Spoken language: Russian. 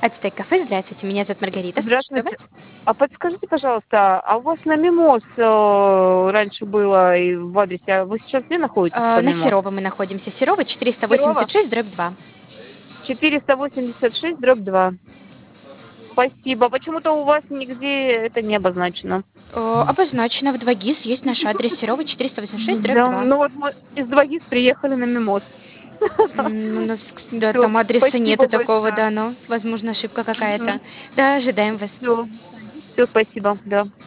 Ацтек кафе, здравствуйте, меня зовут Маргарита, слушаю Здравствуйте. вас. А подскажите, пожалуйста, а у вас на Мимоз раньше было и в адресе, а вы сейчас где находитесь по На Мимоз? Серова мы находимся. Серова Серова? 486, дробь 2. 486/2. Спасибо. Почему-то у вас нигде это не обозначено. Обозначено в 2ГИС, есть наш адрес Серова 486, дробь Да, 2. ну вот мы из Двагис приехали на Мимоз. У нас, да, Все, там адреса спасибо нету такого, большое. да, но, возможно, ошибка какая-то. Да, ожидаем вас. Все, все, спасибо, да.